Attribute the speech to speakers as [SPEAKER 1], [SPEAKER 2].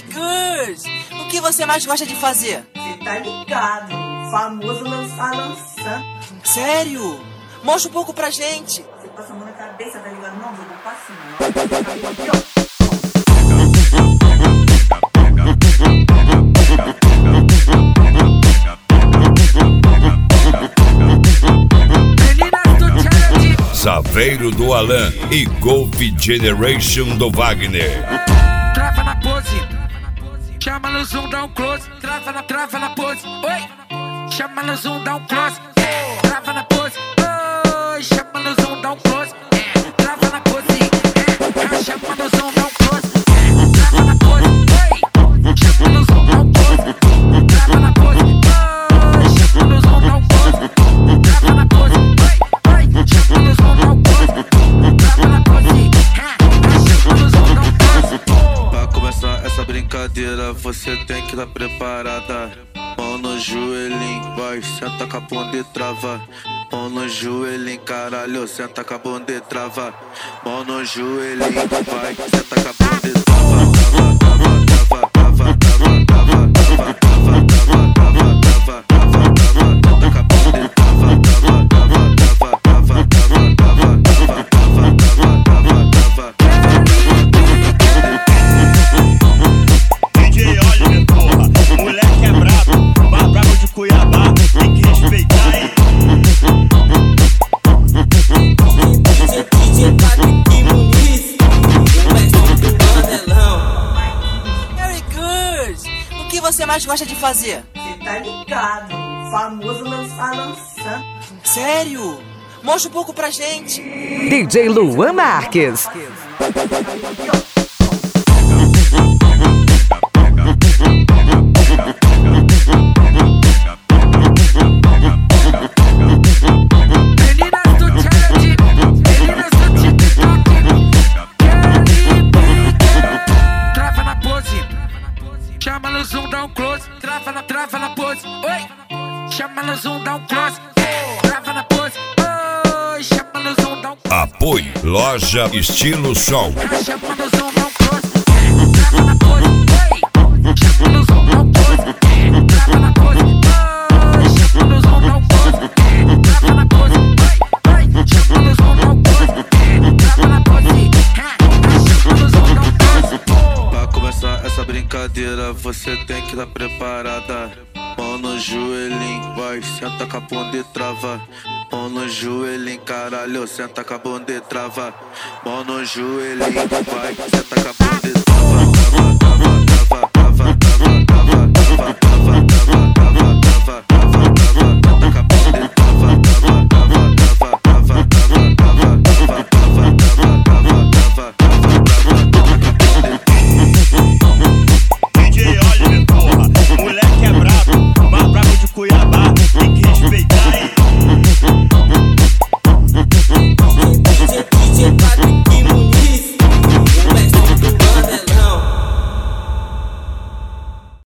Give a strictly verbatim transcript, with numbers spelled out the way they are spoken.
[SPEAKER 1] Good! O que você mais gosta de fazer?
[SPEAKER 2] Você tá ligado, o famoso lançar lançando.
[SPEAKER 1] Sério? Mostra um pouco pra gente.
[SPEAKER 2] Você passa a mão na cabeça, tá ligado? Não, eu vou passar não. Aqui, ó.
[SPEAKER 3] Saveiro do Alan e Golf Generation do Wagner.
[SPEAKER 4] Trava na pose, chama no zoom, dá um close. Trava na, trava na pose, oi. Chama no zoom, dá um close. Trava na pose, oi. Chama no zoom, dá um close. Trava na pose, é. Chama no zoom, dá um close. Trava na pose, oi. Chama no zoom, dá um close. Trava na pose, oi. Chama no zoom, dá um close. Trava na pose, oi, oi. Chama no zoom, dá um close. Trava na pose, é. Chama no zoom, dá um close.
[SPEAKER 5] Pra começar essa brincadeira, você tem que estar preparada. Mão no joelhinho, vai, senta com a bunda e trava. Mão no joelhinho, caralho, senta com a bunda e trava. Mão no joelhinho, vai, senta com a bunda e trava. Trava, trava, trava, trava, trava, trava, trava, trava, trava, trava, trava, trava, senta com a bunda e trava. Trava, trava, trava, trava, trava, trava, trava, trava, trava, trava, trava.
[SPEAKER 6] D J Oliver, porra, moleque é brabo, bar brabo de Cuiabá, tem que respeitar, hein? D J Patrick Muniz, o mestre do Mandelão.
[SPEAKER 1] Very good! O que você mais gosta de fazer?
[SPEAKER 2] Você tá ligado, o famoso lançar lançando.
[SPEAKER 1] Sério? Mostra um pouco pra gente.
[SPEAKER 7] D J Luan Marques.
[SPEAKER 2] Aqui, ó.
[SPEAKER 4] Meninas do challenge, meninas do TikTok, Kelly Pique. Trava na pose, chama no zoom, dá um close. Trava na, trava na pose, oi. Chama no zoom, dá um close. Trava na pose, oi. Chama no zoom, dá um close.
[SPEAKER 3] Apoio Loja Estilo Sol.
[SPEAKER 4] Chama no zoom, dá um close. Trava na pose, oi. Chama no zoom, dá um close. Trava na pose, oi. Chama no zoom, dá um close. Trava na pose, oi, oi. Chama no zoom, dá um close. Trava na pose, chama no zoom, dá um close.
[SPEAKER 5] Pra começar essa brincadeira, você tem que estar preparada. Mão no joelhinho, vai, senta com a bunda e trava. Mão no joelhinho, caralho, senta com a bunda e trava. Mão no joelhinho, vai, senta com a bunda e trava.